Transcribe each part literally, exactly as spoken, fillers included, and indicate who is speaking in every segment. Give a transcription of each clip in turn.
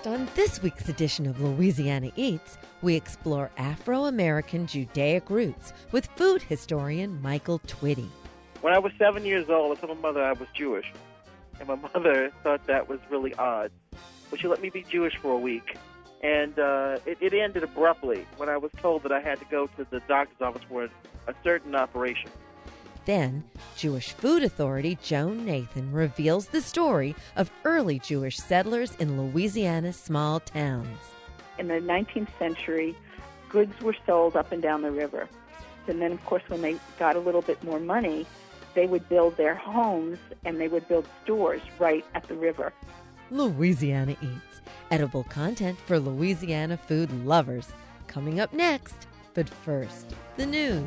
Speaker 1: On this week's edition of Louisiana Eats, we explore Afro-American Judaic roots with food historian Michael Twitty.
Speaker 2: When I was seven years old, I told my mother I was Jewish, and my mother thought that was really odd. But she let me be Jewish for a week, and uh, it, it ended abruptly when I was told that I had to go to the doctor's office for a certain operation.
Speaker 1: Then, Jewish food authority Joan Nathan reveals the story of early Jewish settlers in Louisiana's small towns.
Speaker 3: In the nineteenth century, goods were sold up and down the river. And then, of course, when they got a little bit more money, they would build their homes and they would build stores right at the river.
Speaker 1: Louisiana Eats, edible content for Louisiana food lovers. Coming up next, but first, the news.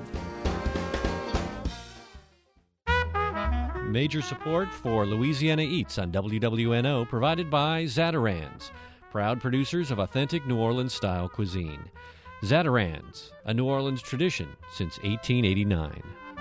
Speaker 4: Major support for Louisiana Eats on W W N O provided by Zatarain's, proud producers of authentic New Orleans-style cuisine. Zatarain's, a New Orleans tradition since eighteen eighty-nine.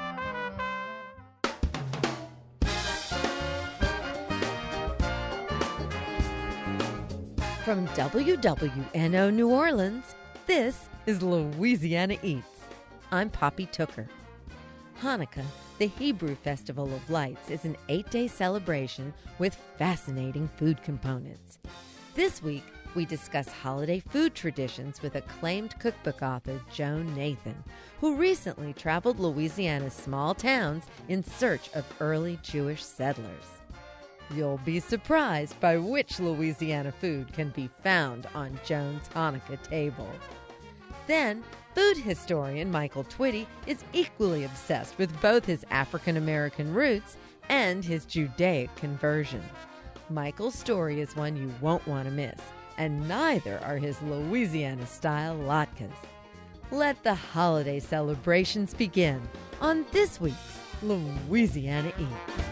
Speaker 1: From W W N O New Orleans, this is Louisiana Eats. I'm Poppy Tooker. Hanukkah, the Hebrew Festival of Lights, is an eight-day celebration with fascinating food components. This week, we discuss holiday food traditions with acclaimed cookbook author Joan Nathan, who recently traveled Louisiana's small towns in search of early Jewish settlers. You'll be surprised by which Louisiana food can be found on Joan's Hanukkah table. Then, food historian Michael Twitty is equally obsessed with both his African-American roots and his Judaic conversion. Michael's story is one you won't want to miss, and neither are his Louisiana-style latkes. Let the holiday celebrations begin on this week's Louisiana Eats.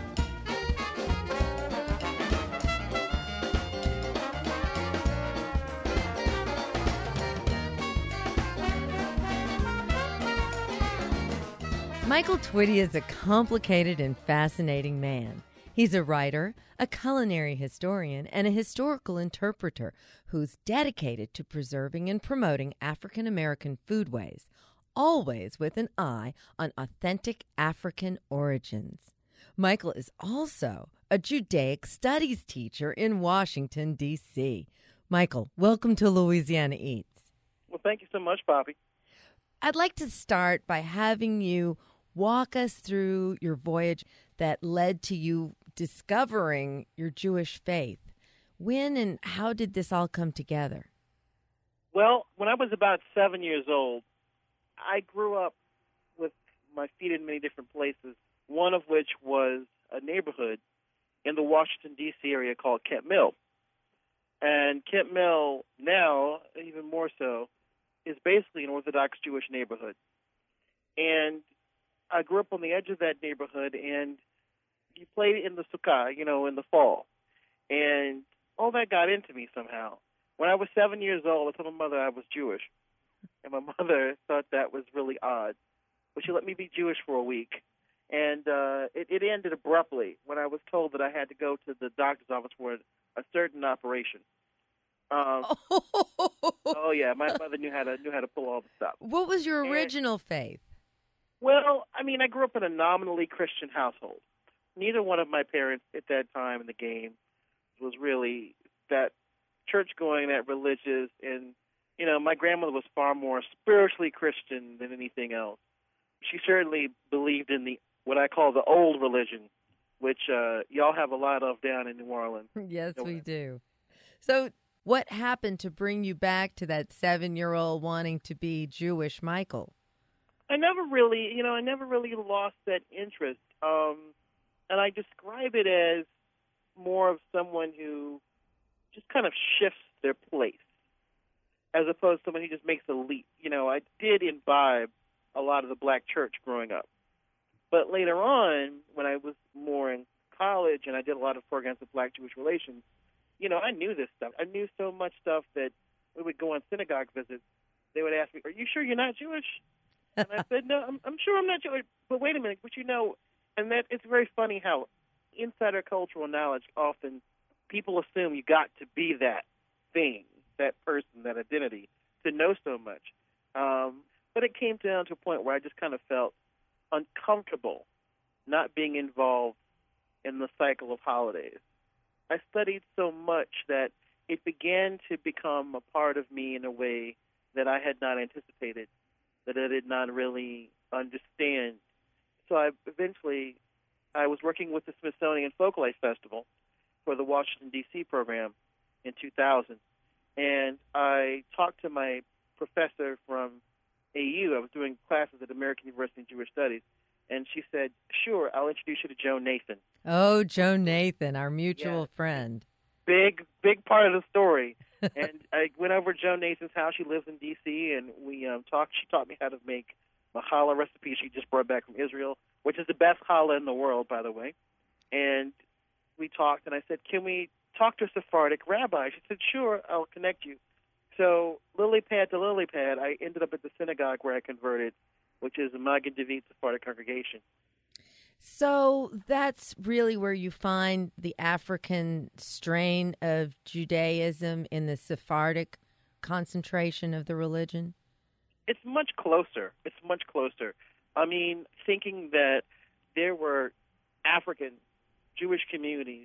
Speaker 1: Michael Twitty is a complicated and fascinating man. He's a writer, a culinary historian, and a historical interpreter who's dedicated to preserving and promoting African American foodways, always with an eye on authentic African origins. Michael is also a Judaic studies teacher in Washington, D C Michael, welcome to Louisiana Eats.
Speaker 2: Well, thank you so much, Poppy.
Speaker 1: I'd like to start by having you walk us through your voyage that led to you discovering your Jewish faith. When and how did this all come together?
Speaker 2: Well, when I was about seven years old, I grew up with my feet in many different places, one of which was a neighborhood in the Washington, D C area called Kent Mill. And Kent Mill now, even more so, is basically an Orthodox Jewish neighborhood. And I grew up on the edge of that neighborhood, and you played in the sukkah, you know, in the fall. And all that got into me somehow. When I was seven years old, I told my mother I was Jewish. And my mother thought that was really odd. But she let me be Jewish for a week. And uh, it, it ended abruptly when I was told that I had to go to the doctor's office for a, a certain operation. Um, oh, yeah, my mother knew how to knew how to pull all the stuff.
Speaker 1: What was your
Speaker 2: And-
Speaker 1: original faith?
Speaker 2: Well, I mean, I grew up in a nominally Christian household. Neither one of my parents at that time in the game was really that church-going, that religious. And, you know, my grandmother was far more spiritually Christian than anything else. She certainly believed in the what I call the old religion, which uh, y'all have a lot of down in New Orleans.
Speaker 1: Yes,
Speaker 2: So,
Speaker 1: we do. So what happened to bring you back to that seven-year-old wanting to be Jewish Michael?
Speaker 2: I never really, you know, I never really lost that interest. Um, and I describe it as more of someone who just kind of shifts their place as opposed to someone who just makes a leap. You know, I did imbibe a lot of the black church growing up. But later on, when I was more in college and I did a lot of programs with black-Jewish relations, you know, I knew this stuff. I knew so much stuff that we would go on synagogue visits. They would ask me, "Are you sure you're not Jewish?" And I said, "No, I'm, I'm sure I'm not Jewish." But wait a minute, but you know, and that it's very funny how insider cultural knowledge often people assume you got to be that thing, that person, that identity, to know so much. Um, but it came down to a point where I just kind of felt uncomfortable not being involved in the cycle of holidays. I studied so much that it began to become a part of me in a way that I had not anticipated, that I did not really understand. So I eventually, I was working with the Smithsonian Folklife Festival for the Washington, D C program in two thousand. And I talked to my professor from A U. I was doing classes at American University in Jewish Studies. And she said, sure, I'll introduce you to Joe Nathan.
Speaker 1: Oh, Joe Nathan, our mutual
Speaker 2: Yeah.
Speaker 1: friend.
Speaker 2: Big, big part of the story. And I went over to Joe Nathan's house. She lives in D C, and we um, talked. She taught me how to make a challah recipe she just brought back from Israel, which is the best challah in the world, by the way. And we talked, and I said, can we talk to a Sephardic rabbi? She said, sure, I'll connect you. So lily pad to lily pad, I ended up at the synagogue where I converted, which is the Magen David Sephardic congregation.
Speaker 1: So that's really where you find the African strain of Judaism in the Sephardic concentration of the religion?
Speaker 2: It's much closer. It's much closer. I mean, thinking that there were African Jewish communities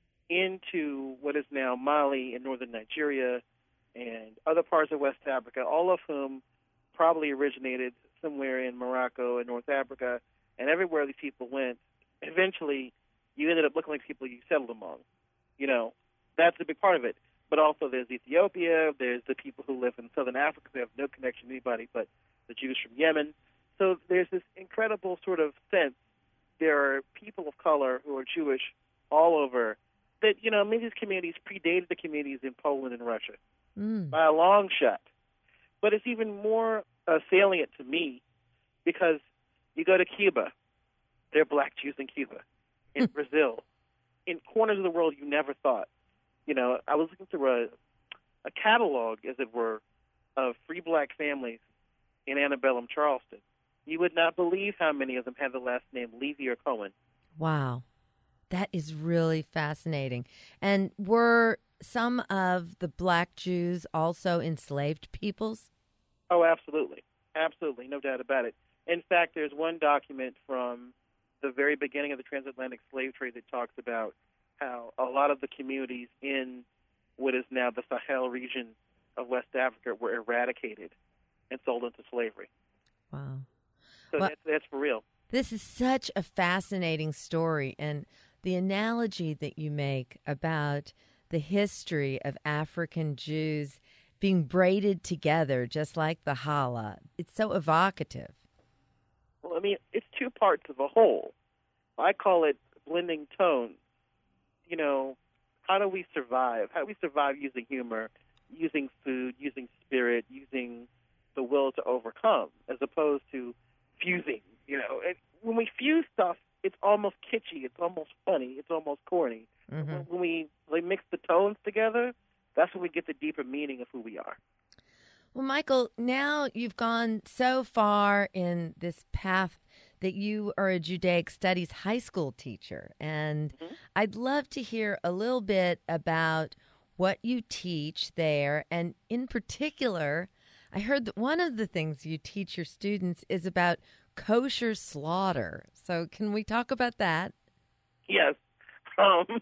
Speaker 2: into what is now Mali and northern Nigeria and other parts of West Africa, all of whom probably originated somewhere in Morocco and North Africa, and everywhere these people went, eventually you ended up looking like people you settled among. You know, that's a big part of it. But also there's Ethiopia, there's the people who live in southern Africa who have no connection to anybody but the Jews from Yemen. So there's this incredible sort of sense there are people of color who are Jewish all over that, you know, many of these communities predated the communities in Poland and Russia
Speaker 1: Mm.
Speaker 2: by a long shot. But it's even more uh, salient to me because you go to Cuba, there are black Jews in Cuba, in Brazil, in corners of the world you never thought. You know, I was looking through a, a catalog, as it were, of free black families in antebellum Charleston. You would not believe how many of them had the last name Levy or Cohen.
Speaker 1: Wow. That is really fascinating. And were some of the black Jews also enslaved peoples?
Speaker 2: Oh, absolutely. Absolutely, no doubt about it. In fact, there's one document from the very beginning of the transatlantic slave trade that talks about how a lot of the communities in what is now the Sahel region of West Africa were eradicated and sold into slavery.
Speaker 1: Wow.
Speaker 2: So
Speaker 1: Well,
Speaker 2: that's, that's for real.
Speaker 1: This is such a fascinating story, and the analogy that you make about the history of African Jews being braided together just like the challah, it's so evocative.
Speaker 2: Well, I mean, it's two parts of a whole. I call it blending tones. You know, how do we survive? How do we survive using humor, using food, using spirit, using the will to overcome, as opposed to fusing? You know, and when we fuse stuff, it's almost kitschy, it's almost funny, it's almost corny.
Speaker 1: Mm-hmm.
Speaker 2: When, when we like, mix the tones together, that's when we get the deeper meaning of who we are.
Speaker 1: Well, Michael, now you've gone so far in this path that you are a Judaic Studies high school teacher. And
Speaker 2: Mm-hmm.
Speaker 1: I'd love to hear a little bit about what you teach there. And in particular, I heard that one of the things you teach your students is about kosher slaughter. So can we talk about that?
Speaker 2: Yes. Um,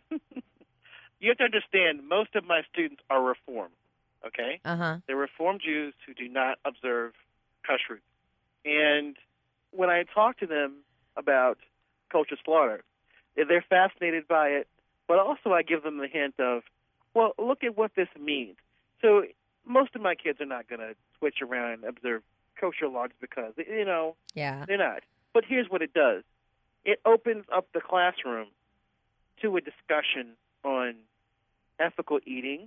Speaker 2: you have to understand, most of my students are Reform, okay?
Speaker 1: Uh-huh.
Speaker 2: They're Reform Jews who do not observe kashrut. And when I talk to them about kosher slaughter, they're fascinated by it, but also I give them the hint of, well, look at what this means. So most of my kids are not going to switch around and observe kosher laws because, you know,
Speaker 1: Yeah.
Speaker 2: they're not. But here's what it does. It opens up the classroom to a discussion on ethical eating,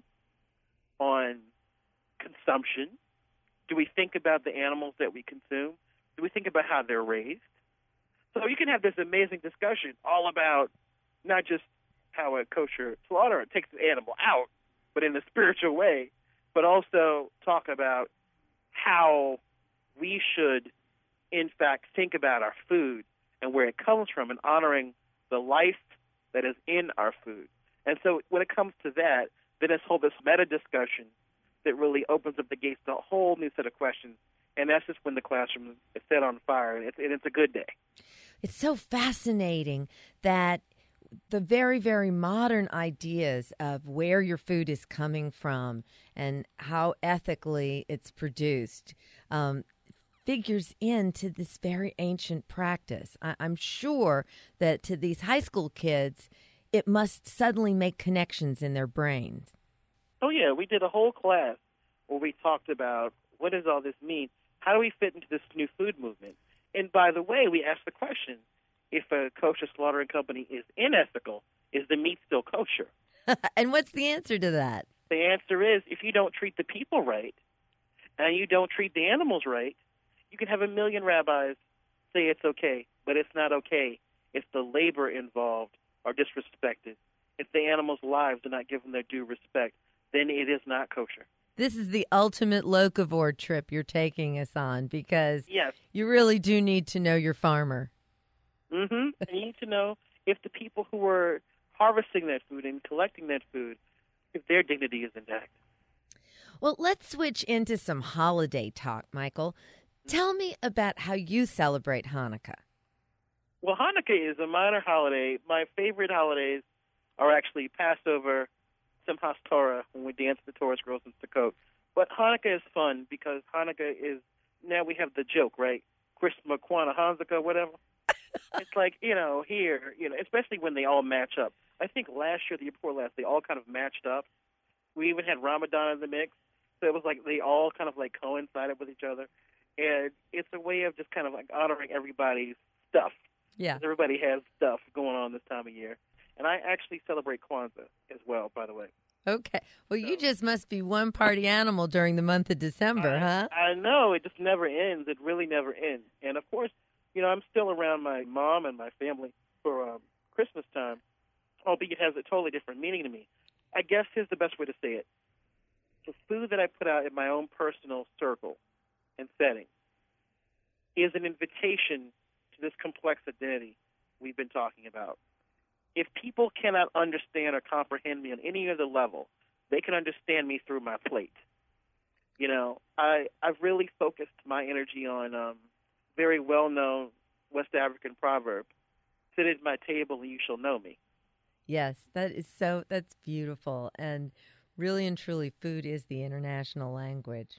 Speaker 2: on consumption. Do we think about the animals that we consume? Do we think about how they're raised? So you can have this amazing discussion all about not just how a kosher slaughterer takes the animal out, but in a spiritual way, but also talk about how we should, in fact, think about our food and where it comes from and honoring the life that is in our food. And so when it comes to that, then it's whole this meta discussion that really opens up the gates to a whole new set of questions. And that's just when the classroom is set on fire, and it's, and it's a good day.
Speaker 1: It's so fascinating that the very, very modern ideas of where your food is coming from and how ethically it's produced um, figures into this very ancient practice. I- I'm sure that to these high school kids, it must suddenly make connections in their brains.
Speaker 2: Oh, yeah, we did a whole class where we talked about what does all this mean? How do we fit into this new food movement? And by the way, we asked the question, if a kosher slaughtering company is unethical, is the meat still kosher?
Speaker 1: And what's the answer to that?
Speaker 2: The answer is, if you don't treat the people right and you don't treat the animals right, you can have a million rabbis say it's okay, but it's not okay if the labor involved are disrespected. If the animals' lives are not given their due respect, then it is not kosher.
Speaker 1: This is the ultimate locavore trip you're taking us on, because
Speaker 2: yes.
Speaker 1: you really do need to know your farmer.
Speaker 2: Mm-hmm. You need to know if the people who are harvesting that food and collecting that food, if their dignity is intact.
Speaker 1: Well, let's switch into some holiday talk, Michael. Tell me about how you celebrate Hanukkah.
Speaker 2: Well, Hanukkah is a minor holiday. My favorite holidays are actually Passover, Simchas Torah, when we dance the Torah scrolls in Sukkot. But Hanukkah is fun because Hanukkah is, now we have the joke, right? Christmas, Kwanzaa, Hanukkah, whatever. It's like, you know, here, you know, especially when they all match up. I think last year, the year before last, they all kind of matched up. We even had Ramadan in the mix. So it was like they all kind of like coincided with each other. And it's a way of just kind of like honoring everybody's stuff.
Speaker 1: Yeah.
Speaker 2: Everybody has stuff going on this time of year. And I actually celebrate Kwanzaa as well, by the way.
Speaker 1: Okay. Well,
Speaker 2: so,
Speaker 1: you just must be one party animal during the month of December,
Speaker 2: I,
Speaker 1: huh?
Speaker 2: I know. It just never ends. It really never ends. And, of course, you know, I'm still around my mom and my family for um, Christmas time, albeit it has a totally different meaning to me. I guess here's the best way to say it. The food that I put out in my own personal circle and setting is an invitation to this complex identity we've been talking about. If people cannot understand or comprehend me on any other level, they can understand me through my plate. You know, I, I've really focused my energy on um, very well-known West African proverb, sit at my table and you shall know me.
Speaker 1: Yes, that is so, that's beautiful. And really and truly, food is the international language.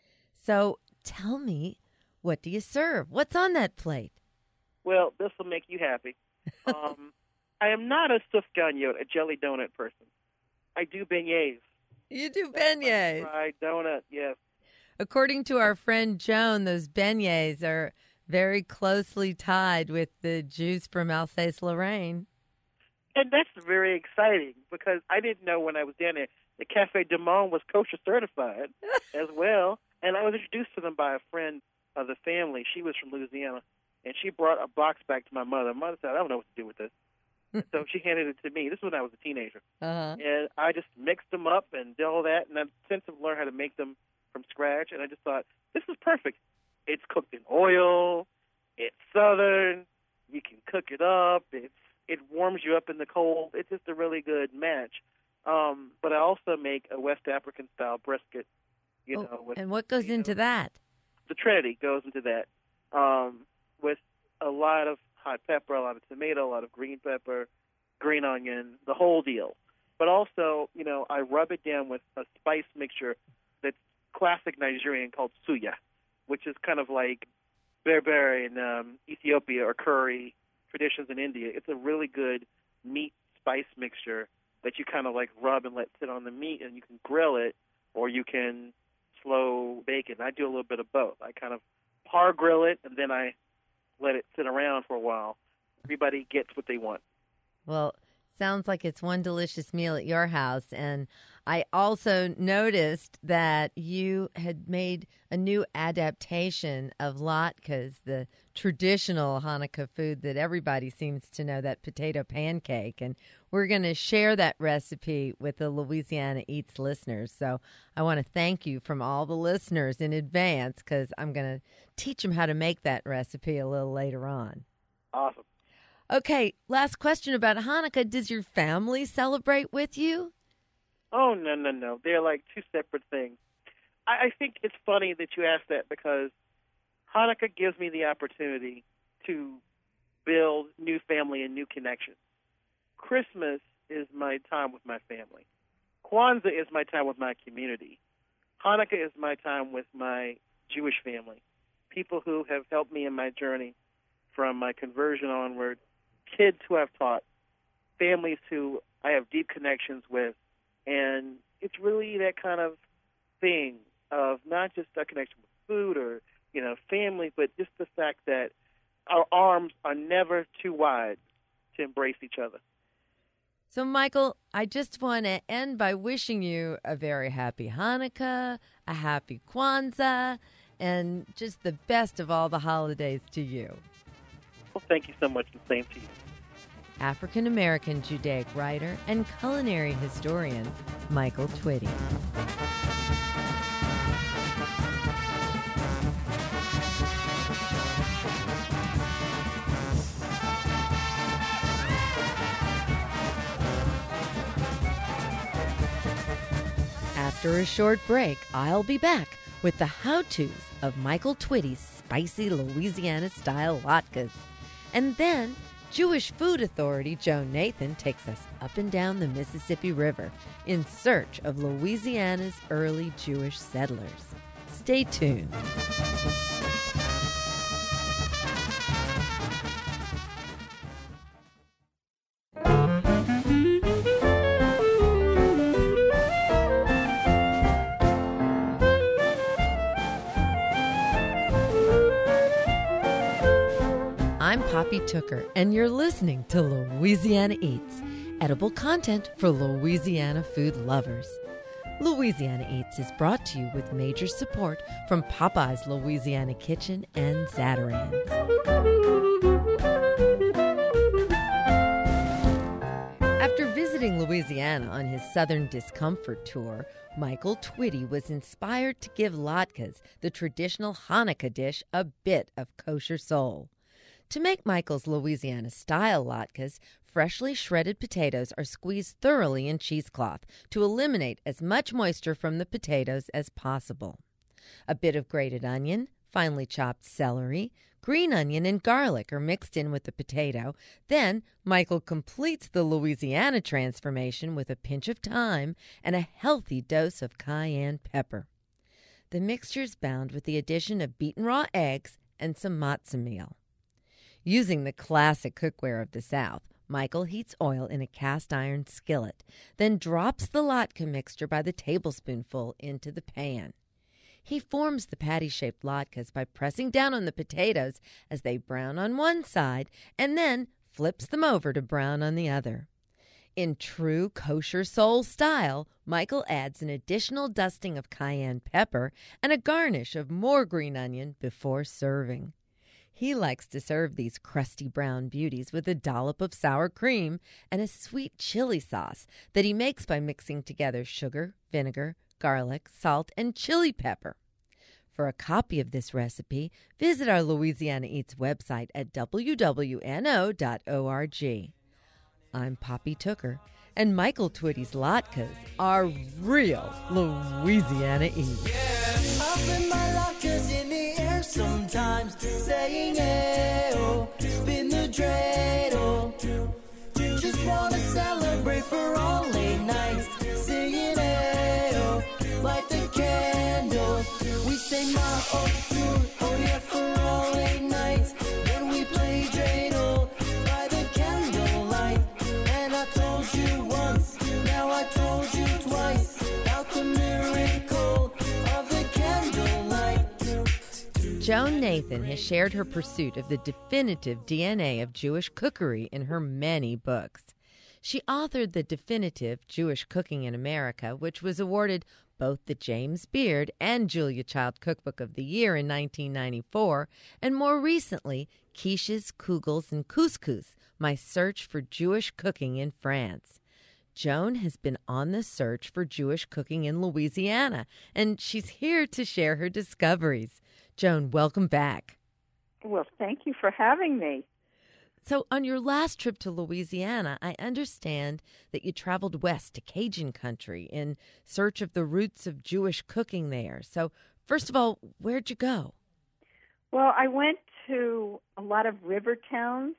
Speaker 1: So tell me, what do you serve? What's on that plate?
Speaker 2: Well, this will make you happy. Um, I am not a sufganiyot, a jelly donut person. I do beignets.
Speaker 1: You do beignets.
Speaker 2: Fried donut, yes.
Speaker 1: According to our friend Joan, those beignets are very closely tied with the Jews from Alsace-Lorraine.
Speaker 2: And that's very exciting because I didn't know when I was down there, the Cafe du Monde was kosher certified as well. And I was introduced to them by a friend of the family. She was from Louisiana, and she brought a box back to my mother. My mother said, I don't know what to do with this. So she handed it to me. This was when I was a teenager.
Speaker 1: Uh-huh.
Speaker 2: And I just mixed them up and did all that, and I've since I've learned how to make them from scratch, and I just thought, this is perfect. It's cooked in oil. It's Southern. You can cook it up. It's It warms you up in the cold. It's just a really good match. Um, but I also make a West African-style brisket. You
Speaker 1: oh,
Speaker 2: know, with,
Speaker 1: and what goes into
Speaker 2: know,
Speaker 1: that?
Speaker 2: The Trinity goes into that um, with a lot of hot pepper, a lot of tomato, a lot of green pepper, green onion, the whole deal. But also, you know, I rub it down with a spice mixture that's classic Nigerian called suya, which is kind of like berber in um, Ethiopia or curry traditions in India. It's a really good meat spice mixture that you kind of like rub and let sit on the meat, and you can grill it or you can slow bake it. And I do a little bit of both. I kind of par grill it, and then I let it sit around for a while. Everybody gets what they want.
Speaker 1: Well, sounds like it's one delicious meal at your house. And I also noticed that you had made a new adaptation of latkes, the traditional Hanukkah food that everybody seems to know, that potato pancake. And we're going to share that recipe with the Louisiana Eats listeners. So I want to thank you from all the listeners in advance, because I'm going to teach them how to make that recipe a little later on.
Speaker 2: Awesome.
Speaker 1: Okay, last question about Hanukkah. Does your family celebrate with you?
Speaker 2: Oh, no, no, no. They're like two separate things. I, I think it's funny that you asked that because Hanukkah gives me the opportunity to build new family and new connections. Christmas is my time with my family. Kwanzaa is my time with my community. Hanukkah is my time with my Jewish family, people who have helped me in my journey from my conversion onward, kids who I've taught, families who I have deep connections with, and it's really that kind of thing of not just a connection with food or, you know, family, but just the fact that our arms are never too wide to embrace each other.
Speaker 1: So, Michael, I just want to end by wishing you a very happy Hanukkah, a happy Kwanzaa, and just the best of all the holidays to you.
Speaker 2: Well, thank you so much, and same to you.
Speaker 1: African-American Judaic writer and culinary historian Michael Twitty. After a short break, I'll be back with the how-tos of Michael Twitty's spicy Louisiana-style latkes. And then Jewish food authority Joan Nathan takes us up and down the Mississippi River in search of Louisiana's early Jewish settlers. Stay tuned. I'm Poppy Tooker, and you're listening to Louisiana Eats, edible content for Louisiana food lovers. Louisiana Eats is brought to you with major support from Popeye's Louisiana Kitchen and Zatarain's. After visiting Louisiana on his Southern Discomfort tour, Michael Twitty was inspired to give latkes, the traditional Hanukkah dish, a bit of kosher soul. To make Michael's Louisiana-style latkes, freshly shredded potatoes are squeezed thoroughly in cheesecloth to eliminate as much moisture from the potatoes as possible. A bit of grated onion, finely chopped celery, green onion, and garlic are mixed in with the potato. Then, Michael completes the Louisiana transformation with a pinch of thyme and a healthy dose of cayenne pepper. The mixture is bound with the addition of beaten raw eggs and some matzo meal. Using the classic cookware of the South, Michael heats oil in a cast-iron skillet, then drops the latke mixture by the tablespoonful into the pan. He forms the patty-shaped latkes by pressing down on the potatoes as they brown on one side, and then flips them over to brown on the other. In true kosher soul style, Michael adds an additional dusting of cayenne pepper and a garnish of more green onion before serving. He likes to serve these crusty brown beauties with a dollop of sour cream and a sweet chili sauce that he makes by mixing together sugar, vinegar, garlic, salt, and chili pepper. For a copy of this recipe, visit our Louisiana Eats website at w w n o dot org. I'm Poppy Tooker, and Michael Twitty's latkes are real Louisiana Eats.
Speaker 5: Yeah. Up in my latkes in the air sometimes, saying, hey, oh, spin the dreidel. Just wanna celebrate for all late nights, singing, hey, oh, light the candle. We say, ma, oh, too, oh, yeah, for all late nights. Then we play dreidel by the candlelight. And I told you once, now I told you twice, about the miracle of the candlelight.
Speaker 1: Joan Nathan has shared her pursuit of the definitive D N A of Jewish cookery in her many books. She authored the definitive Jewish Cooking in America, which was awarded both the James Beard and Julia Child Cookbook of the Year in nineteen ninety-four, and more recently, Quiches, Kugels, and Couscous, My Search for Jewish Cooking in France. Joan has been on the search for Jewish cooking in Louisiana, and she's here to share her discoveries. Joan, welcome back.
Speaker 3: Well, thank you for having me.
Speaker 1: So, on your last trip to Louisiana, I understand that you traveled west to Cajun country in search of the roots of Jewish cooking there. So, first of all, where'd you go?
Speaker 3: Well, I went to a lot of river towns.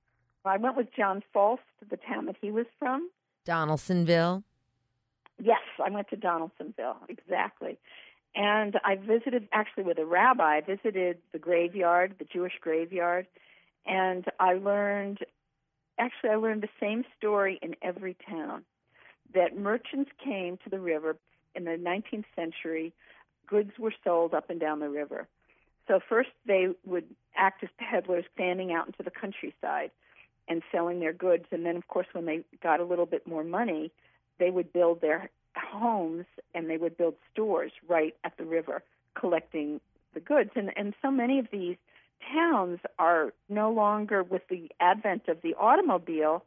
Speaker 3: I went with John Falst, the town that he was from.
Speaker 1: Donaldsonville?
Speaker 3: Yes, I went to Donaldsonville, exactly. And I visited, actually with a rabbi, I visited the graveyard, the Jewish graveyard, and I learned, actually I learned the same story in every town, that merchants came to the river in the nineteenth century, goods were sold up and down the river. So first they would act as peddlers standing out into the countryside and selling their goods, and then of course when they got a little bit more money, they would build their homes and they would build stores right at the river collecting the goods. And, and so many of these towns are no longer, with the advent of the automobile,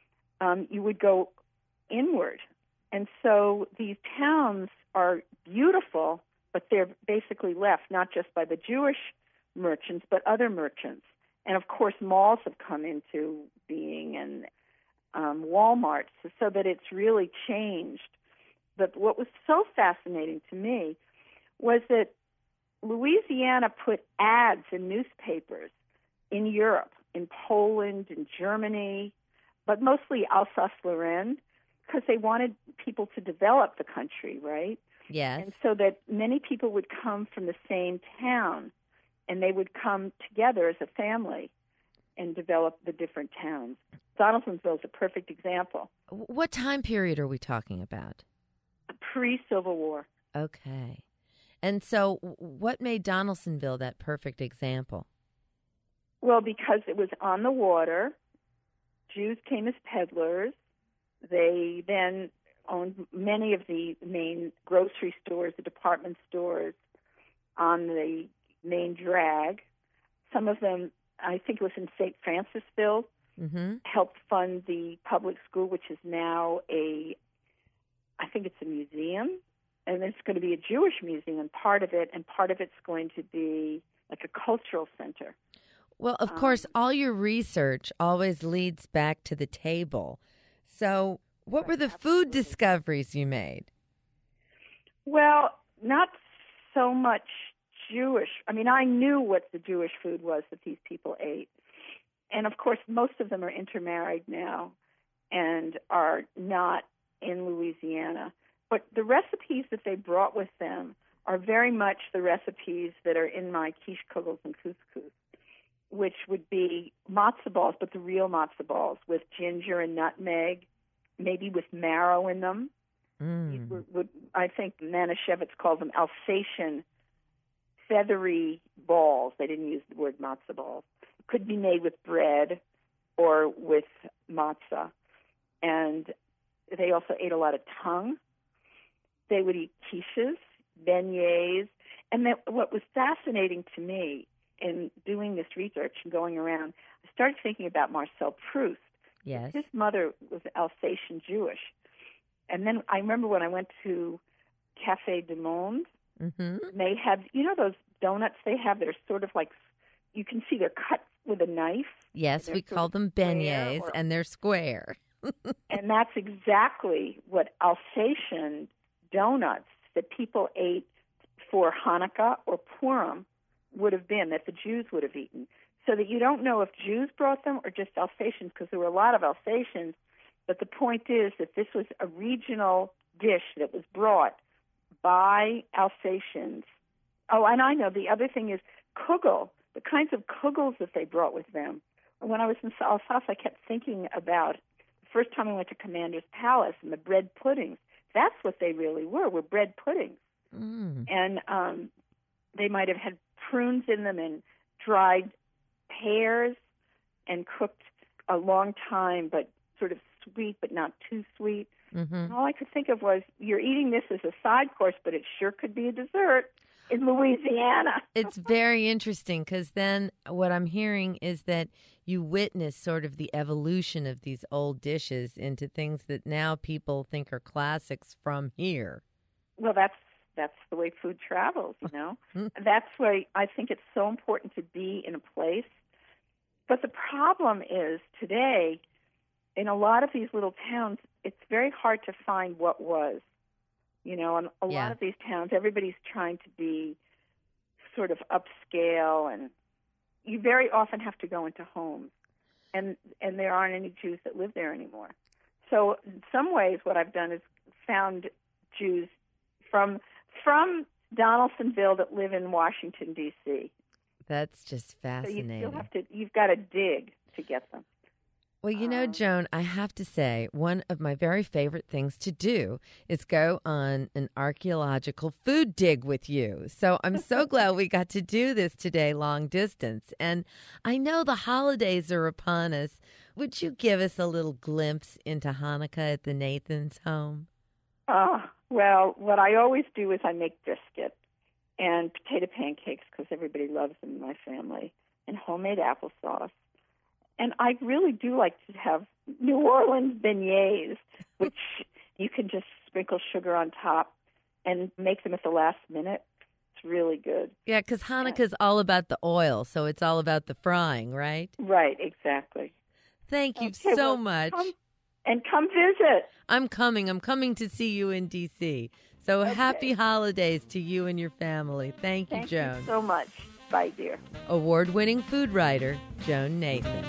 Speaker 3: um, you would go inward. And so these towns are beautiful, but they're basically left not just by the Jewish merchants, but other merchants. And of course, malls have come into being, and um, Walmarts, so that it's really changed. But what was so fascinating to me was that Louisiana put ads in newspapers in Europe, in Poland, in Germany, but mostly Alsace-Lorraine, because they wanted people to develop the country, right?
Speaker 1: Yes.
Speaker 3: And so that many people would come from the same town, and they would come together as a family and develop the different towns. Donaldsonville is a perfect example.
Speaker 1: What time period are we talking about?
Speaker 3: Pre-Civil War.
Speaker 1: Okay. And so what made Donaldsonville that perfect example?
Speaker 3: Well, because it was on the water. Jews came as peddlers. They then owned many of the main grocery stores, the department stores on the main drag. Some of them, I think it was in Saint Francisville,
Speaker 1: mm-hmm.
Speaker 3: helped fund the public school, which is now a, I think it's a museum, and it's going to be a Jewish museum, part of it, and part of it's going to be like a cultural center.
Speaker 1: Well, of
Speaker 3: um,
Speaker 1: course, all your research always leads back to the table. So what were the food discoveries you made?
Speaker 3: Well, not so much Jewish. I mean, I knew what the Jewish food was that these people ate. And, of course, most of them are intermarried now and are not in Louisiana. But the recipes that they brought with them are very much the recipes that are in my quiche kugels and couscous, which would be matzo balls, but the real matzo balls with ginger and nutmeg, maybe with marrow in them.
Speaker 1: Mm.
Speaker 3: These were, would, I think Manischewitz called them Alsatian feathery balls. They didn't use the word matzo balls. It could be made with bread or with matzah. And they also ate a lot of tongue. They would eat quiches, beignets. And that, what was fascinating to me in doing this research and going around, I started thinking about Marcel Proust.
Speaker 1: Yes.
Speaker 3: His mother was Alsatian Jewish. And then I remember when I went to Café du Monde,
Speaker 1: mm-hmm.
Speaker 3: they have, you know those donuts they have that are sort of like, you can see they're cut with a knife?
Speaker 1: Yes, we call them beignets, or, and they're square.
Speaker 3: And that's exactly what Alsatian donuts that people ate for Hanukkah or Purim would have been, that the Jews would have eaten. So that you don't know if Jews brought them or just Alsatians, because there were a lot of Alsatians. But the point is that this was a regional dish that was brought by Alsatians. Oh, and I know the other thing is kugel, the kinds of kugels that they brought with them. When I was in Alsace, I kept thinking about the first time I went to Commander's Palace and the bread puddings. That's what they really were, were bread puddings.
Speaker 1: Mm.
Speaker 3: And um, they might have had prunes in them and dried pears and cooked a long time, but sort of sweet, but not too sweet.
Speaker 1: Mm-hmm.
Speaker 3: And all I could think of was, you're eating this as a side course, but it sure could be a dessert in Louisiana.
Speaker 1: It's very interesting, because then what I'm hearing is that you witness sort of the evolution of these old dishes into things that now people think are classics from here.
Speaker 3: Well, that's that's the way food travels, you know. That's why I think it's so important to be in a place But the problem is today, in a lot of these little towns, it's very hard to find what was. You know, in a
Speaker 1: Yeah.
Speaker 3: lot of these towns, everybody's trying to be sort of upscale, and you very often have to go into homes, and and there aren't any Jews that live there anymore. So in some ways, what I've done is found Jews from from Donaldsonville that live in Washington, D C.
Speaker 1: That's just
Speaker 3: So you
Speaker 1: fascinating.
Speaker 3: still have to, you've got to dig to get them.
Speaker 1: Well, you know,
Speaker 3: Um,
Speaker 1: Joan, I have to say, one of my very favorite things to do is go on an archaeological food dig with you. So I'm so glad we got to do this today, long distance. And I know the holidays are upon us. Would you give us a little glimpse into Hanukkah at the Nathan's home?
Speaker 3: Uh, well, what I always do is I make brisket and potato pancakes because everybody loves them in my family, and homemade applesauce. And I really do like to have New Orleans beignets, which you can just sprinkle sugar on top and make them at the last minute. It's really good.
Speaker 1: Yeah, because Hanukkah's all about the oil, so it's all about the frying, right?
Speaker 3: Right, exactly.
Speaker 1: Thank you
Speaker 3: Okay,
Speaker 1: so
Speaker 3: well,
Speaker 1: much.
Speaker 3: Come, and come visit.
Speaker 1: I'm coming. I'm coming to see you in D C. So
Speaker 3: Okay.
Speaker 1: happy holidays to you and your family. Thank you,
Speaker 3: Thank
Speaker 1: Joan.
Speaker 3: you so much. Bye, dear.
Speaker 1: Award-winning food writer, Joan Nathan.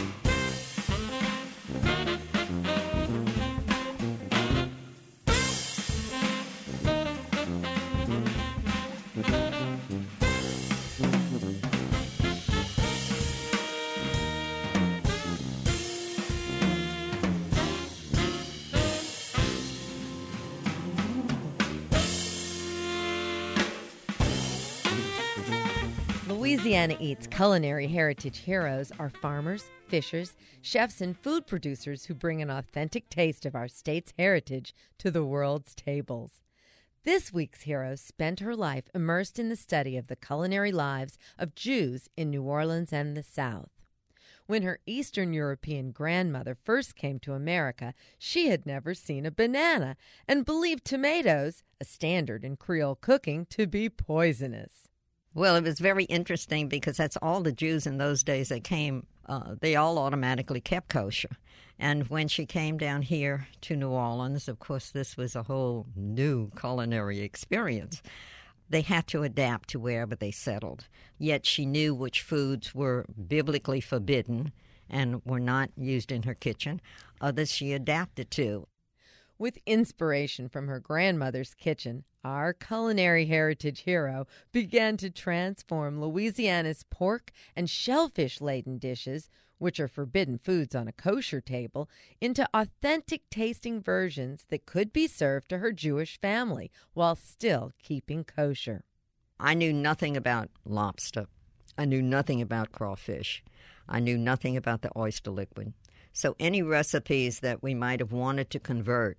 Speaker 1: Louisiana Eats culinary heritage heroes are farmers, fishers, chefs, and food producers who bring an authentic taste of our state's heritage to the world's tables. This week's hero spent her life immersed in the study of the culinary lives of Jews in New Orleans and the South. When her Eastern European grandmother first came to America, she had never seen a banana and believed tomatoes, a standard in Creole cooking, to be poisonous.
Speaker 6: Well, it was very interesting because that's all the Jews in those days that came. Uh, they all automatically kept kosher. And when she came down here to New Orleans, of course, this was a whole new culinary experience. They had to adapt to wherever they settled. Yet she knew which foods were biblically forbidden and were not used in her kitchen. Others she adapted to.
Speaker 1: With inspiration from her grandmother's kitchen, our culinary heritage hero began to transform Louisiana's pork and shellfish-laden dishes, which are forbidden foods on a kosher table, into authentic-tasting versions that could be served to her Jewish family while still keeping kosher.
Speaker 6: I knew nothing about lobster. I knew nothing about crawfish. I knew nothing about the oyster liquid. So any recipes that we might have wanted to convert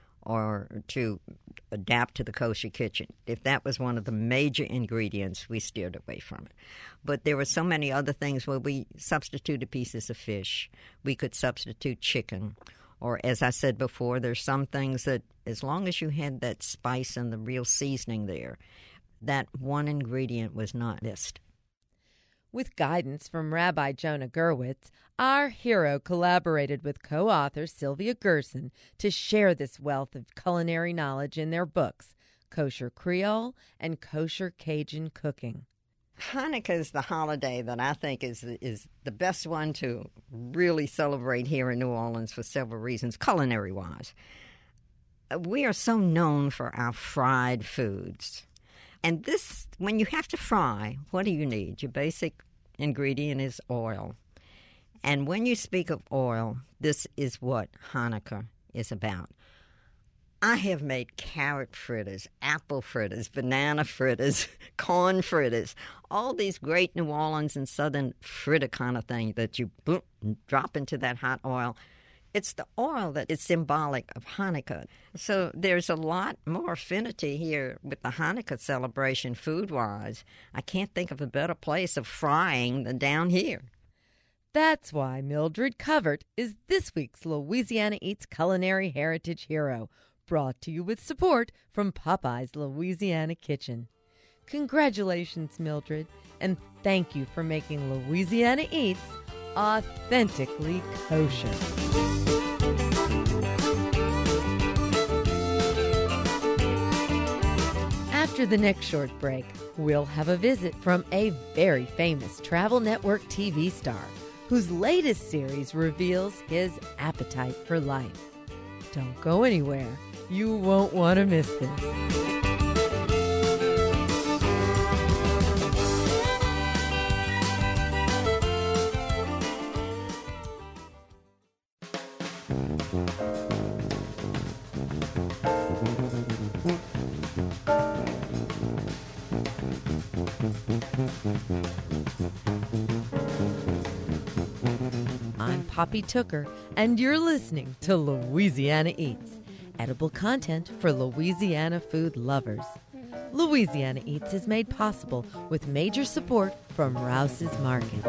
Speaker 6: or to adapt to the kosher kitchen, if that was one of the major ingredients, we steered away from it. But there were so many other things where we substituted pieces of fish. We could substitute chicken. Or, as I said before, there's some things that as long as you had that spice and the real seasoning there, that one ingredient was not missed.
Speaker 1: With guidance from Rabbi Jonah Gerwitz, our hero collaborated with co-author Sylvia Gerson to share this wealth of culinary knowledge in their books, Kosher Creole and Kosher Cajun Cooking.
Speaker 6: Hanukkah is the holiday that I think is is the best one to really celebrate here in New Orleans for several reasons, culinary-wise. We are so known for our fried foods. And this, when you have to fry, what do you need? Your basic ingredient is oil. And when you speak of oil, this is what Hanukkah is about. I have made carrot fritters, apple fritters, banana fritters, corn fritters, all these great New Orleans and Southern fritter kind of thing that you boom, drop into that hot oil. It's the oil that is symbolic of Hanukkah. So there's a lot more affinity here with the Hanukkah celebration food-wise. I can't think of a better place of frying than down here.
Speaker 1: That's why Mildred Covert is this week's Louisiana Eats Culinary Heritage Hero, brought to you with support from Popeye's Louisiana Kitchen. Congratulations, Mildred, and thank you for making Louisiana Eats authentically kosher. After the next short break, we'll have a visit from a very famous Travel Network T V star whose latest series reveals his appetite for life. Don't go anywhere. You won't want to miss this. I'm Poppy Tooker, and you're listening to Louisiana Eats, edible content for Louisiana food lovers. Louisiana Eats is made possible with major support from Rouse's Markets.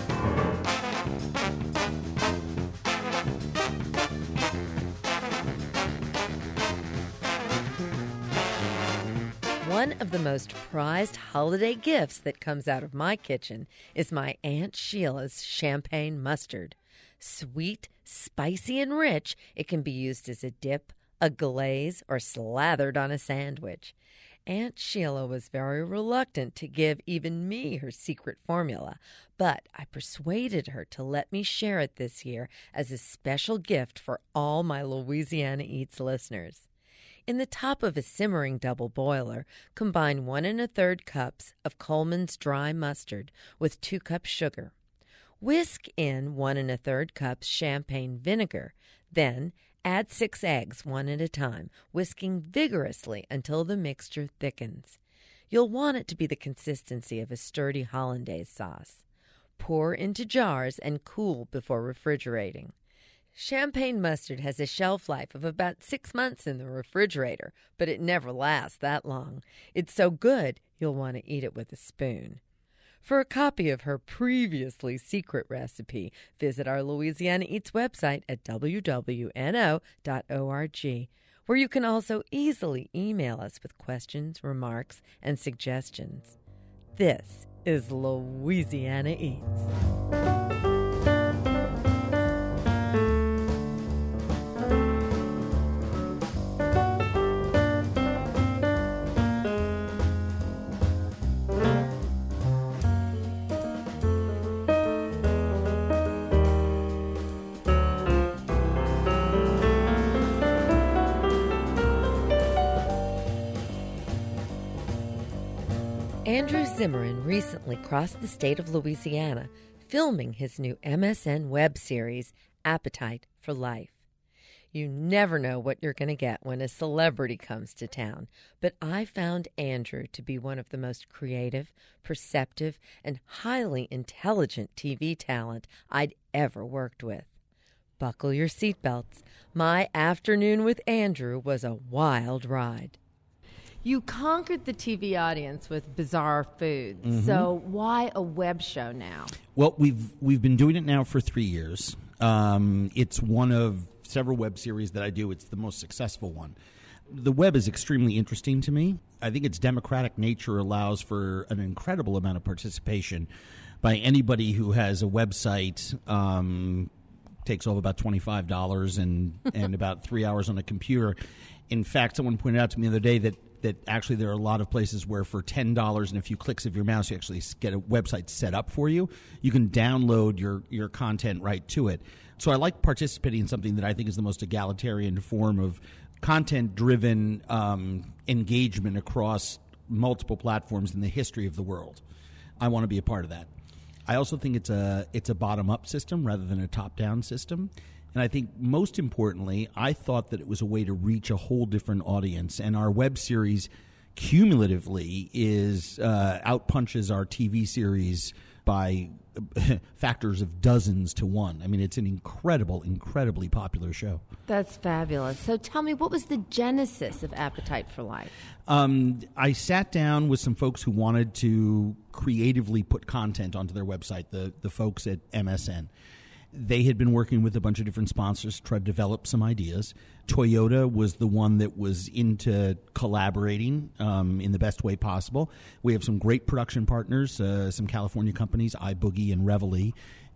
Speaker 1: One of the most prized holiday gifts that comes out of my kitchen is my Aunt Sheila's champagne mustard. Sweet, spicy, and rich, it can be used as a dip, a glaze, or slathered on a sandwich. Aunt Sheila was very reluctant to give even me her secret formula, but I persuaded her to let me share it this year as a special gift for all my Louisiana Eats listeners. In the top of a simmering double boiler, combine one and a third cups of Coleman's dry mustard with two cups sugar. Whisk in one and a third cups champagne vinegar. Then add six eggs, one at a time, whisking vigorously until the mixture thickens. You'll want it to be the consistency of a sturdy hollandaise sauce. Pour into jars and cool before refrigerating. Champagne mustard has a shelf life of about six months in the refrigerator, but it never lasts that long. It's so good, you'll want to eat it with a spoon. For a copy of her previously secret recipe, visit our Louisiana Eats website at w w n o dot org, where you can also easily email us with questions, remarks, and suggestions. This is Louisiana Eats. Andrew Zimmern recently crossed the state of Louisiana, filming his new M S N web series, Appetite for Life. You never know what you're going to get when a celebrity comes to town, but I found Andrew to be one of the most creative, perceptive, and highly intelligent T V talent I'd ever worked with. Buckle your seatbelts. My afternoon with Andrew was a wild ride. You conquered the T V audience with bizarre food. Mm-hmm. So why a web show now?
Speaker 7: Well, we've we've been doing it now for three years. Um, it's one of several web series that I do. It's the most successful one. The web is extremely interesting to me. I think its democratic nature allows for an incredible amount of participation by anybody who has a website. Um, takes off about twenty-five dollars and, and about three hours on a computer. In fact, someone pointed out to me the other day that that actually there are a lot of places where for ten dollars and a few clicks of your mouse, you actually get a website set up for you. You can download your, your content right to it. So I like participating in something that I think is the most egalitarian form of content-driven um, engagement across multiple platforms in the history of the world. I want to be a part of that. I also think it's a it's a bottom-up system rather than a top-down system. And I think most importantly, I thought that it was a way to reach a whole different audience. And our web series cumulatively is uh, outpunches our T V series by factors of dozens to one. I mean, it's an incredible, incredibly popular show.
Speaker 1: That's fabulous. So tell me, what was the genesis of Appetite for Life?
Speaker 7: Um, I sat down with some folks who wanted to creatively put content onto their website, the, the folks at M S N. They had been working with a bunch of different sponsors to try to develop some ideas. Toyota was the one that was into collaborating um, in the best way possible. We have some great production partners, uh, some California companies, iBoogie and Reveille.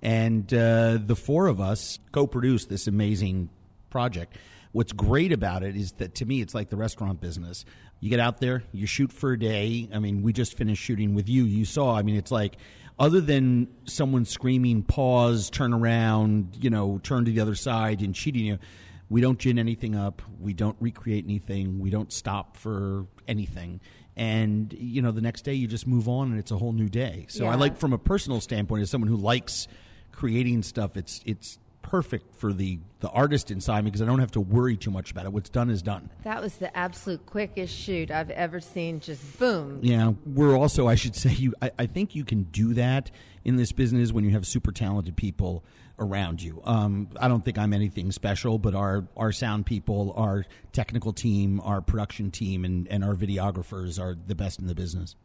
Speaker 7: And uh, the four of us co-produced this amazing project. What's great about it is that, to me, it's like the restaurant business. You get out there, you shoot for a day. I mean, we just finished shooting with you. You saw, I mean, it's like, other than someone screaming, pause, turn around, you know, turn to the other side and cheating you, we don't gin anything up. We don't recreate anything. We don't stop for anything. And, you know, the next day you just move on and it's a whole new day. So
Speaker 1: Yeah.
Speaker 7: I like, from a personal standpoint, as someone who likes creating stuff, it's it's perfect for the, the artist inside me because I don't have to worry too much about it. What's done is done.
Speaker 1: That was the absolute quickest shoot I've ever seen. Just boom.
Speaker 7: Yeah, we're also, I should say, you. I, I think you can do that in this business when you have super talented people around you. Um, I don't think I'm anything special, but our, our sound people, our technical team, our production team, and, and our videographers are the best in the business.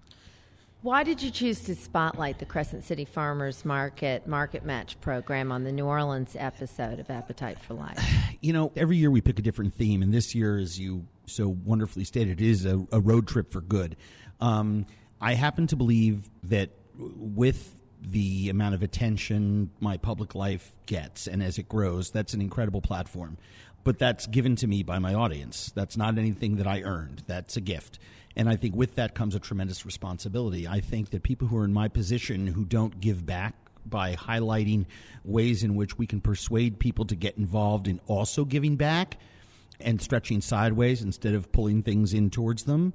Speaker 1: Why did you choose to spotlight the Crescent City Farmers Market Market Match program on the New Orleans episode of Appetite for Life?
Speaker 7: You know, every year we pick a different theme, and this year, as you so wonderfully stated, is a, a road trip for good. Um, I happen to believe that with the amount of attention my public life gets, and as it grows, that's an incredible platform. But that's given to me by my audience. That's not anything that I earned. That's a gift. And I think with that comes a tremendous responsibility. I think that people who are in my position who don't give back by highlighting ways in which we can persuade people to get involved in also giving back and stretching sideways instead of pulling things in towards them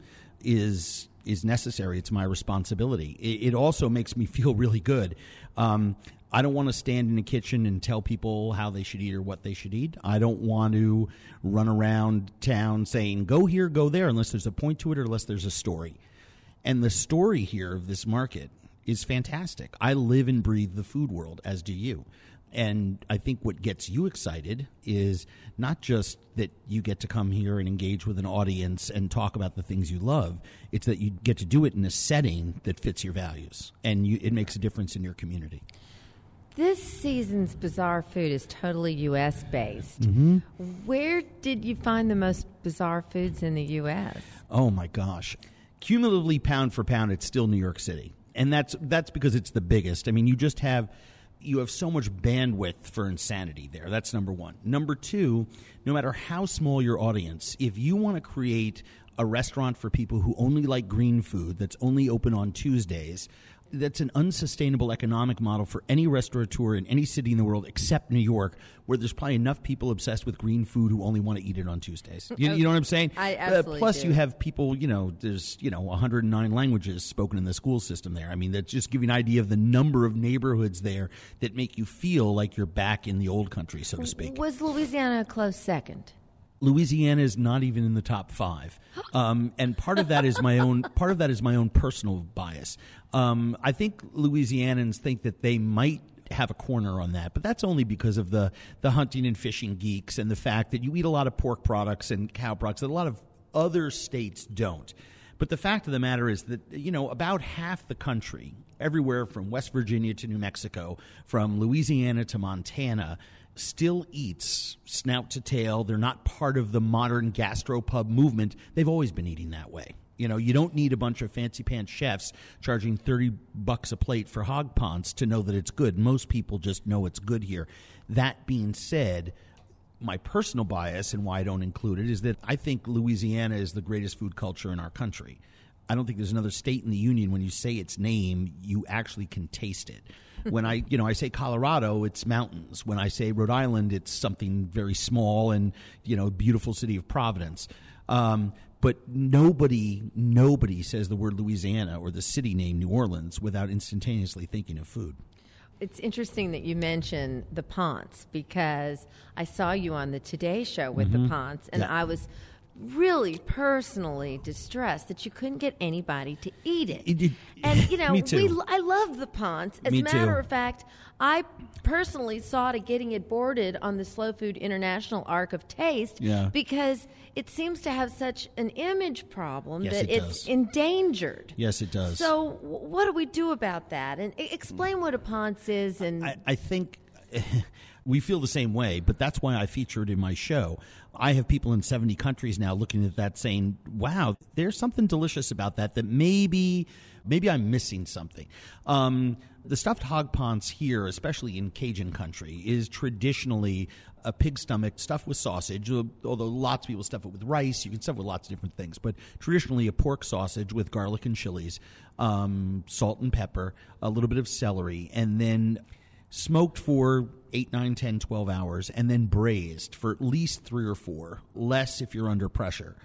Speaker 7: is is necessary. It's my responsibility. It, it also makes me feel really good. Um, I don't want to stand in the kitchen and tell people how they should eat or what they should eat. I don't want to run around town saying, go here, go there, unless there's a point to it or unless there's a story. And the story here of this market is fantastic. I live and breathe the food world, as do you. And I think what gets you excited is not just that you get to come here and engage with an audience and talk about the things you love. It's that you get to do it in a setting that fits your values, and you, it makes a difference in your community.
Speaker 1: This season's bizarre food is totally U S based.
Speaker 7: Mm-hmm.
Speaker 1: Where did you find the most bizarre foods in the U S?
Speaker 7: Oh, my gosh. Cumulatively, pound for pound, it's still New York City. And that's that's because it's the biggest. I mean, you just have you have so much bandwidth for insanity there. That's number one. Number two, no matter how small your audience, if you want to create a restaurant for people who only like green food that's only open on Tuesdays, that's an unsustainable economic model for any restaurateur in any city in the world except New York, where there's probably enough people obsessed with green food who only want to eat it on Tuesdays. You, you know what I'm saying?
Speaker 1: I absolutely
Speaker 7: uh, Plus,
Speaker 1: do.
Speaker 7: you have people, you know, there's, you know, one hundred nine languages spoken in the school system there. I mean, that's just giving you an idea of the number of neighborhoods there that make you feel like you're back in the old country, so to speak.
Speaker 1: Was Louisiana a close second?
Speaker 7: Louisiana is not even in the top five, um, and part of that is my own. Part of that is my own personal bias. Um, I think Louisianans think that they might have a corner on that, but that's only because of the the hunting and fishing geeks and the fact that you eat a lot of pork products and cow products that a lot of other states don't. But the fact of the matter is that, you know, about half the country, everywhere from West Virginia to New Mexico, from Louisiana to Montana, still eats snout to tail. They're not part of the modern gastropub movement. They've always been eating that way. You know, you don't need a bunch of fancy pants chefs charging thirty bucks a plate for hog ponds to know that it's good. Most people just know it's good here. That being said, my personal bias and why I don't include it is that I think Louisiana is the greatest food culture in our country. I don't think there's another state in the union when you say its name, you actually can taste it. When I, you know, I say Colorado, it's mountains. When I say Rhode Island, it's something very small and, you know, beautiful city of Providence. Um, but nobody, nobody says the word Louisiana or the city name New Orleans without instantaneously thinking of food.
Speaker 1: It's interesting that you mention the Ponce because I saw you on the Today Show with
Speaker 7: Mm-hmm.
Speaker 1: the Ponce, and
Speaker 7: Yeah.
Speaker 1: I was really personally distressed that you couldn't get anybody to eat it.
Speaker 7: It- it-
Speaker 1: and you know,
Speaker 7: me too.
Speaker 1: we I love the Ponce. As
Speaker 7: Me
Speaker 1: a matter
Speaker 7: too.
Speaker 1: of fact, I personally saw to getting it boarded on the Slow Food International Arc of Taste
Speaker 7: Yeah.
Speaker 1: because it seems to have such an image problem
Speaker 7: Yes,
Speaker 1: that
Speaker 7: it
Speaker 1: it's
Speaker 7: does.
Speaker 1: endangered.
Speaker 7: Yes, it does.
Speaker 1: So, w- what do we do about that? And e- explain what a Ponce is. And
Speaker 7: I, I think we feel the same way, but that's why I feature it in my show. I have people in seventy countries now looking at that saying, wow, there's something delicious about that that maybe maybe I'm missing something. Um, the stuffed hog ponce here, especially in Cajun country, is traditionally a pig stomach stuffed with sausage, although lots of people stuff it with rice. You can stuff it with lots of different things, but traditionally a pork sausage with garlic and chilies, um, salt and pepper, a little bit of celery, and then smoked for eight, nine, ten, twelve hours, and then braised for at least three or four, less if you're under pressure.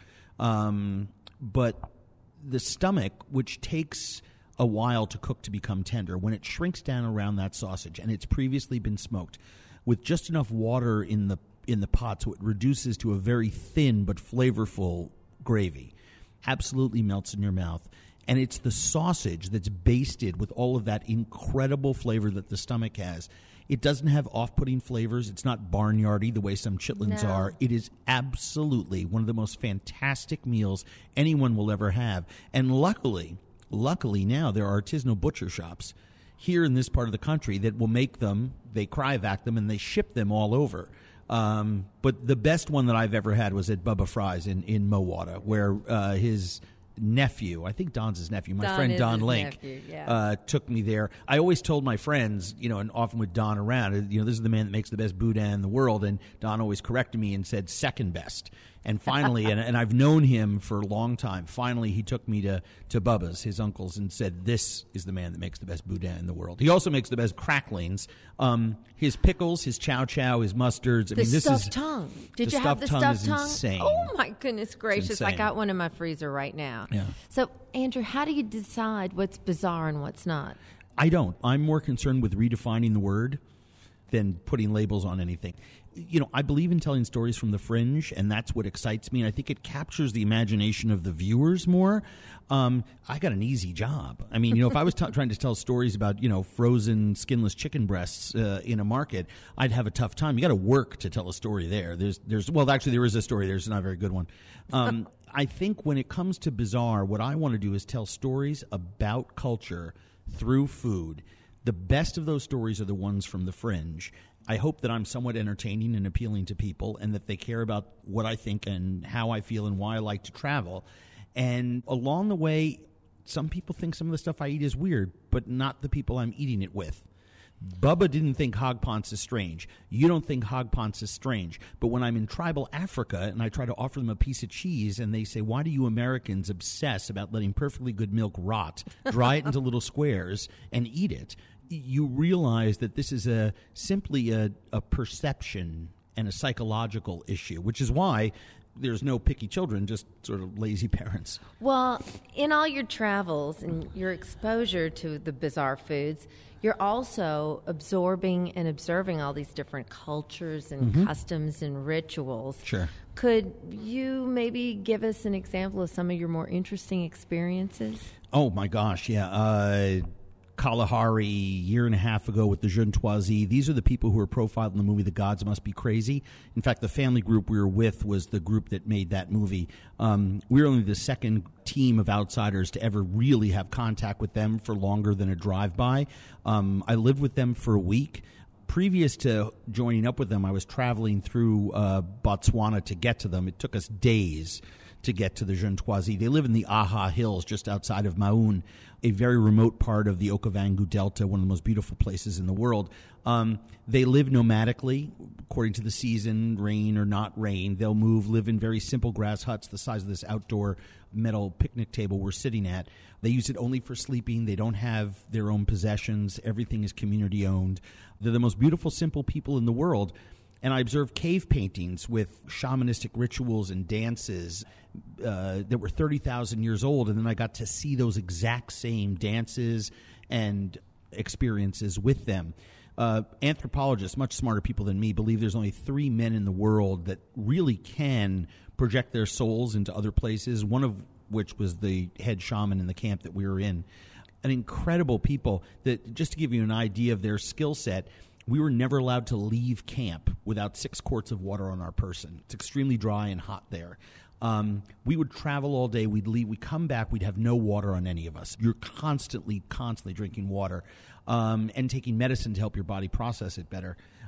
Speaker 7: Um, but the stomach, which takes a while to cook to become tender, when it shrinks down around that sausage and it's previously been smoked, with just enough water in the in the pot so it reduces to a very thin but flavorful gravy, absolutely melts in your mouth. And it's the sausage that's basted with all of that incredible flavor that the stomach has. It doesn't have off-putting flavors. It's not barnyardy the way some chitlins
Speaker 1: No.
Speaker 7: are. It is absolutely one of the most fantastic meals anyone will ever have. And luckily, luckily now there are artisanal butcher shops here in this part of the country that will make them, they cryovac them, and they ship them all over. Um, but the best one that I've ever had was at Bubba Fry's in, in Mowata, where uh, his nephew, I think Don's his nephew, my
Speaker 1: Don
Speaker 7: friend
Speaker 1: is
Speaker 7: Don
Speaker 1: his
Speaker 7: Link,
Speaker 1: nephew, yeah.
Speaker 7: uh, took me there. I always told my friends, you know, and often with Don around, you know, this is the man that makes the best boudin in the world, and Don always corrected me and said second best. And finally, and, and I've known him for a long time, finally he took me to, to Bubba's, his uncle's, and said, this is the man that makes the best boudin in the world. He also makes the best cracklings. Um, his pickles, his chow chow, his mustards. I
Speaker 1: The
Speaker 7: mean, this
Speaker 1: stuffed
Speaker 7: is,
Speaker 1: tongue. Did
Speaker 7: the
Speaker 1: you have
Speaker 7: stuffed
Speaker 1: the
Speaker 7: tongue
Speaker 1: stuffed
Speaker 7: is
Speaker 1: tongue?
Speaker 7: insane.
Speaker 1: Oh my goodness gracious! I
Speaker 7: insane.
Speaker 1: got one in my freezer right now.
Speaker 7: Yeah.
Speaker 1: So, Andrew, how do you decide what's bizarre and what's not?
Speaker 7: I don't. I'm more concerned with redefining the word than putting labels on anything. You know, I believe in telling stories from the fringe, and that's what excites me. And I think it captures the imagination of the viewers more. Um, I got an easy job. I mean, you know, if I was t- trying to tell stories about, you know, frozen skinless chicken breasts uh, in a market, I'd have a tough time. You got to work to tell a story there. There's, there's, well, actually, there is a story. There's not a very good one. Um, I think when it comes to bizarre, what I want to do is tell stories about culture through food. The best of those stories are the ones from the fringe. I hope that I'm somewhat entertaining and appealing to people, and that they care about what I think and how I feel and why I like to travel. And along the way, some people think some of the stuff I eat is weird, but not the people I'm eating it with. Bubba didn't think hog ponce is strange. You don't think hog ponce is strange. But when I'm in tribal Africa and I try to offer them a piece of cheese and they say, why do you Americans obsess about letting perfectly good milk rot, dry it into little squares, and eat it? You realize that this is a simply a, a perception and a psychological issue, which is why there's no picky children, just sort of lazy parents.
Speaker 1: Well, in all your travels and your exposure to the bizarre foods, you're also absorbing and observing all these different cultures and
Speaker 7: Mm-hmm.
Speaker 1: customs and rituals.
Speaker 7: Sure.
Speaker 1: Could you maybe give us an example of some of your more interesting experiences?
Speaker 7: Oh, my gosh, yeah. Uh, Kalahari, a year and a half ago with the Juntoisie. These are the people who were profiled in the movie The Gods Must Be Crazy. In fact, the family group we were with was the group that made that movie. Um, we were only the second team of outsiders to ever really have contact with them for longer than a drive-by. Um, I lived with them for a week. Previous to joining up with them, I was traveling through uh, Botswana to get to them. It took us days to get to the Juntoisie. They live in the Aha Hills just outside of Maun, a very remote part of the Okavango Delta, one of the most beautiful places in the world. Um, they live nomadically, according to the season, rain or not rain. They'll move, live in very simple grass huts the size of this outdoor metal picnic table we're sitting at. They use it only for sleeping. They don't have their own possessions. Everything is community-owned. They're the most beautiful, simple people in the world. And I observed cave paintings with shamanistic rituals and dances uh, that were thirty thousand years old. And then I got to see those exact same dances and experiences with them. Uh, anthropologists, much smarter people than me, believe there's only three men in the world that really can project their souls into other places, one of which was the head shaman in the camp that we were in. An incredible people that, just to give you an idea of their skill set, we were never allowed to leave camp without six quarts of water on our person. It's extremely dry and hot there. Um, we would travel all day. We'd leave. We'd come back. We'd have no water on any of us. You're constantly, constantly drinking water um, and taking medicine to help your body process it better.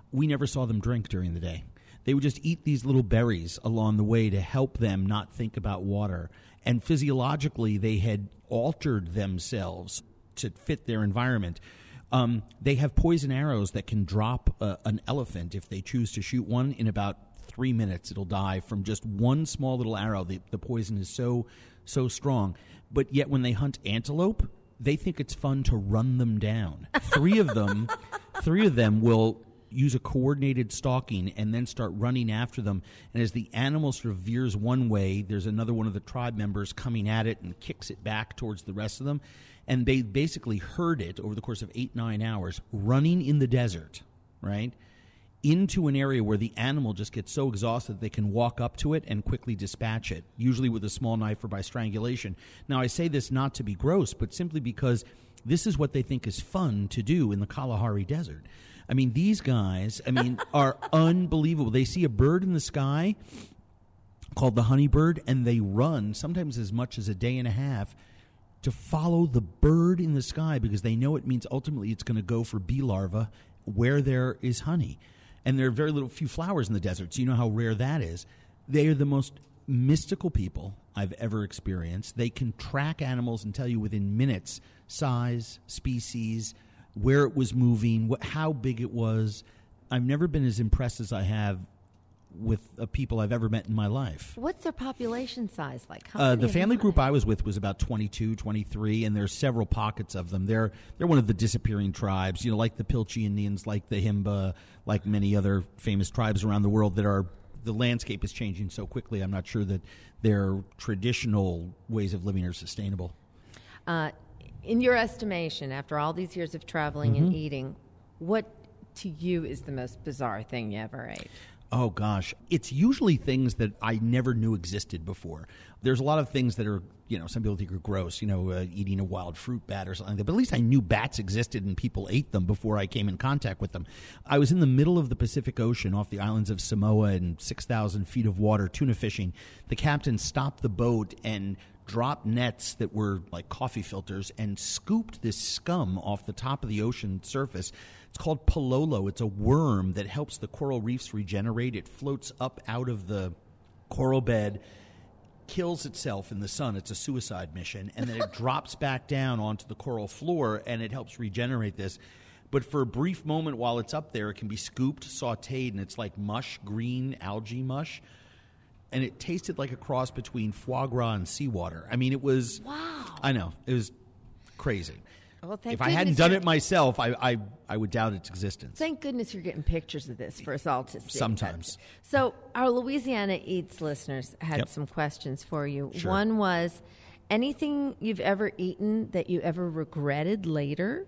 Speaker 7: we never saw them drink during the day. They would just eat these little berries along the way to help them not think about water. And physiologically, they had altered themselves to fit their environment. Um, they have poison arrows that can drop uh, an elephant if they choose to shoot one. In about three minutes, it'll die from just one small little arrow. The, the poison is so, so strong. But yet when they hunt antelope, they think it's fun to run them down. Three of them, three of them will use a coordinated stalking and then start running after them. And as the animal sort of veers one way, there's another one of the tribe members coming at it and kicks it back towards the rest of them. And they basically herd it over the course of eight, nine hours, running in the desert, right, into an area where the animal just gets so exhausted that they can walk up to it and quickly dispatch it, usually with a small knife or by strangulation. Now, I say this not to be gross, but simply because this is what they think is fun to do in the Kalahari Desert. I mean, these guys, I mean, are unbelievable. They see a bird in the sky called the honeybird, and they run sometimes as much as a day and a half to follow the bird in the sky because they know it means ultimately it's going to go for bee larvae where there is honey. And there are very little few flowers in the desert, so you know how rare that is. They are the most mystical people I've ever experienced. They can track animals and tell you within minutes size, species, where it was moving, what, how big it was. I've never been as impressed as I have with uh, people I've ever met in my life.
Speaker 1: What's their population size like? How
Speaker 7: Uh,
Speaker 1: many
Speaker 7: the
Speaker 1: of
Speaker 7: family
Speaker 1: them?
Speaker 7: group I was with was about twenty-two, twenty-three, and there's several pockets of them. They're they're one of the disappearing tribes, you know, like the Pilchi Indians, like the Himba, like many other famous tribes around the world that are, the landscape is changing so quickly, I'm not sure that their traditional ways of living are sustainable.
Speaker 1: Uh, in your estimation, after all these years of traveling
Speaker 7: Mm-hmm.
Speaker 1: and eating, what to you is the most bizarre thing you ever ate?
Speaker 7: Oh, gosh. It's usually things that I never knew existed before. There's a lot of things that are, you know, some people think are gross, you know, uh, eating a wild fruit bat or something like that. But at least I knew bats existed and people ate them before I came in contact with them. I was in the middle of the Pacific Ocean off the islands of Samoa in six thousand feet of water, tuna fishing. The captain stopped the boat and dropped nets that were like coffee filters and scooped this scum off the top of the ocean surface. It's called pololo. It's a worm that helps the coral reefs regenerate. It floats up out of the coral bed, kills itself in the sun. It's a suicide mission. And then it drops back down onto the coral floor, and it helps regenerate this. But for a brief moment while it's up there, it can be scooped, sautéed, and it's like mush, green algae mush. And it tasted like a cross between foie gras and seawater. I mean, it was...
Speaker 1: Wow.
Speaker 7: I know. It was crazy.
Speaker 1: Well, thank
Speaker 7: If I hadn't
Speaker 1: goodness
Speaker 7: done
Speaker 1: you're-
Speaker 7: it myself, I, I I would doubt its existence.
Speaker 1: Thank goodness you're getting pictures of this for us all to see.
Speaker 7: Sometimes.
Speaker 1: So our Louisiana Eats listeners had
Speaker 7: Yep.
Speaker 1: some questions for you.
Speaker 7: Sure.
Speaker 1: One was, anything you've ever eaten that you ever regretted later?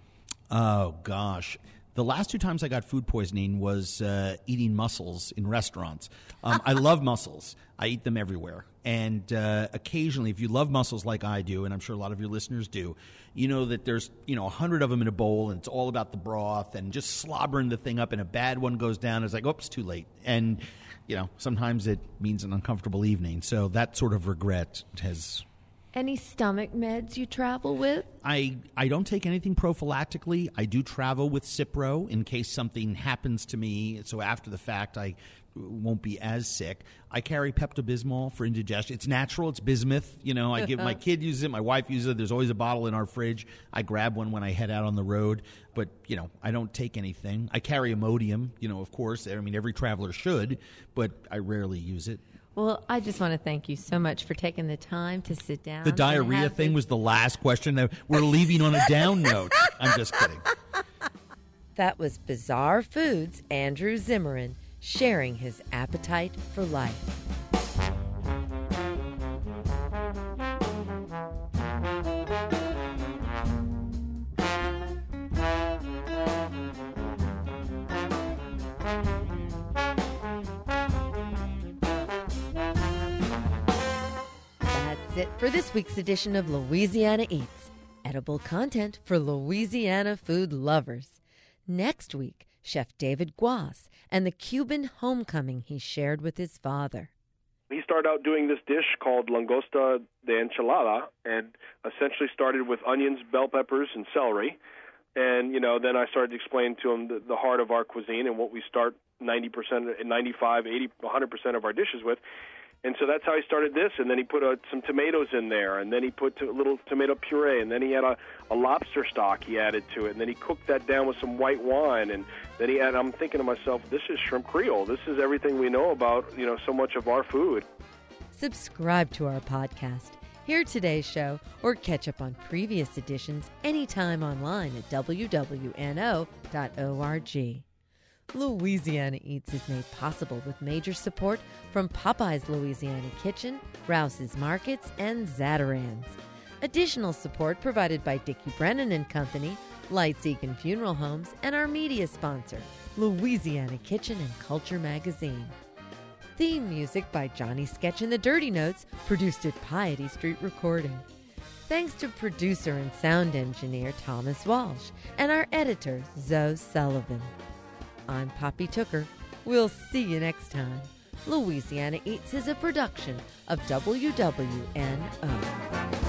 Speaker 7: Oh, gosh. The last two times I got food poisoning was uh, eating mussels in restaurants. Um, I love mussels. I eat them everywhere. And uh, occasionally, if you love mussels like I do, and I'm sure a lot of your listeners do, you know that there's, you know, a hundred of them in a bowl, and it's all about the broth and just slobbering the thing up, and a bad one goes down. It's like, oops, too late. And, you know, sometimes it means an uncomfortable evening. So that sort of regret has...
Speaker 1: Any stomach meds you travel with?
Speaker 7: I, I don't take anything prophylactically. I do travel with Cipro in case something happens to me, so after the fact I won't be as sick. I carry Pepto-Bismol for indigestion. It's natural. It's bismuth. You know, I give my kid uses it. My wife uses it. There's always a bottle in our fridge. I grab one when I head out on the road. But, you know, I don't take anything. I carry Imodium, you know, of course. I mean, every traveler should, but I rarely use it.
Speaker 1: Well, I just want to thank you so much for taking the time to sit down.
Speaker 7: The
Speaker 1: and
Speaker 7: diarrhea
Speaker 1: have
Speaker 7: thing
Speaker 1: this-
Speaker 7: was the last question. We're leaving on a down note. I'm just kidding.
Speaker 1: That was Bizarre Foods' Andrew Zimmern sharing his appetite for life. That's it for this week's edition of Louisiana Eats, edible content for Louisiana food lovers. Next week, Chef David Guas and the Cuban homecoming he shared with his father.
Speaker 8: He started out doing this dish called langosta de enchilada, and essentially started with onions, bell peppers, and celery. And, you know, then I started explaining to him the, the heart of our cuisine and what we start ninety percent, ninety-five, eighty, one hundred percent of our dishes with. And so that's how he started this. And then he put uh, some tomatoes in there, and then he put a little tomato puree, and then he had a, a lobster stock he added to it, and then he cooked that down with some white wine, and then he had, I'm thinking to myself, this is shrimp Creole. This is everything we know about, you know, so much of our food.
Speaker 1: Subscribe to our podcast, hear today's show, or catch up on previous editions anytime online at w w n o dot org. Louisiana Eats is made possible with major support from Popeye's Louisiana Kitchen, Rouse's Markets, and Zatarain's. Additional support provided by Dickie Brennan and Company, Lights Egan Funeral Homes, and our media sponsor, Louisiana Kitchen and Culture Magazine. Theme music by Johnny Sketch and the Dirty Notes, produced at Piety Street Recording. Thanks to producer and sound engineer Thomas Walsh and our editor, Zoe Sullivan. I'm Poppy Tooker. We'll see you next time. Louisiana Eats is a production of W W N O.